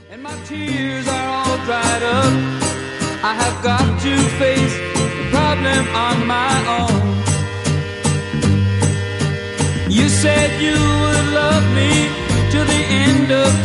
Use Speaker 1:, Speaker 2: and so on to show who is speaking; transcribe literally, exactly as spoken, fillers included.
Speaker 1: And my tears are all dried up. I have got to face the problem on my own. You said you would love me till the end of